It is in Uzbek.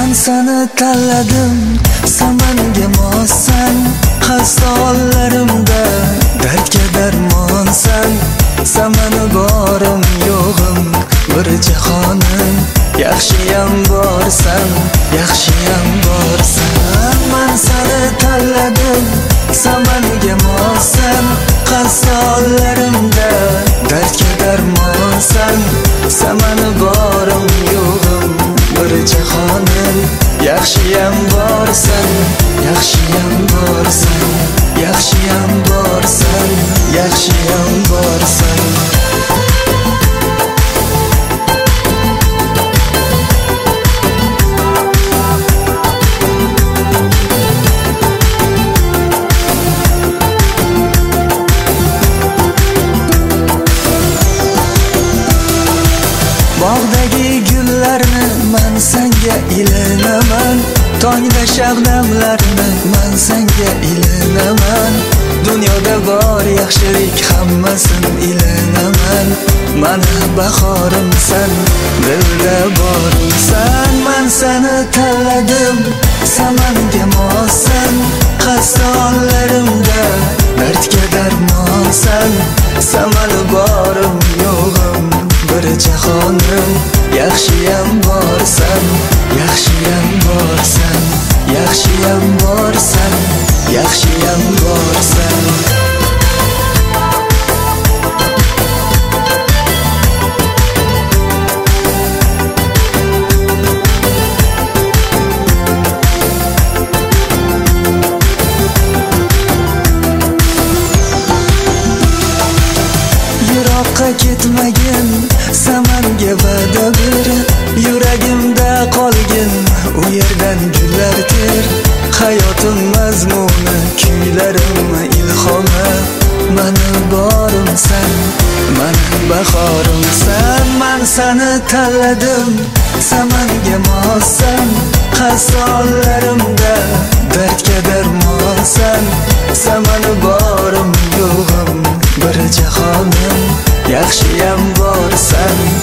seni tanladim, samanga mossan, xastollarimda dardga darmonsan. Samani borim yo'g'im bir jahonim, yaxshiyam borsan, yaxshiyam borsan. Men seni tanladim, samanga mossan, xastollarimda dardga darmonsan. Samani borim yo'g'im bir jahonim, yaxshiyam borsan, yaxshiyam borsan, yaxshiyam borsan, yaxshiyam borsan. Bog'dagi gullarni men senga ilinaman, tongda shabnamlarni men senga ilinaman. Dunyoda bor yaxshilik hammasini ilinaman. Mana bahorimsan, dilda borimsan. Men seni tanladim, samanga mossan, xastollarimda dardga darmonsan. Samani borim yo'g'im bir jahonim, yaxshiyam borsan, yaxshiyam borsan, yaxshiyam borsan, yaxshiyam borsan. Yiroqqa ketmagin, samanga va'da ber, yuragimda qolgin, u yerdan gullar ter. Hayotim mazmuni, kuylarim ilhomi, mani borimsan, mani bahorimsan. Men seni tanladim, samanga mossan, xastollarimda dardga darmonsan. Samani borim yo'g'im bir jahonim, yaxshiyam borsan,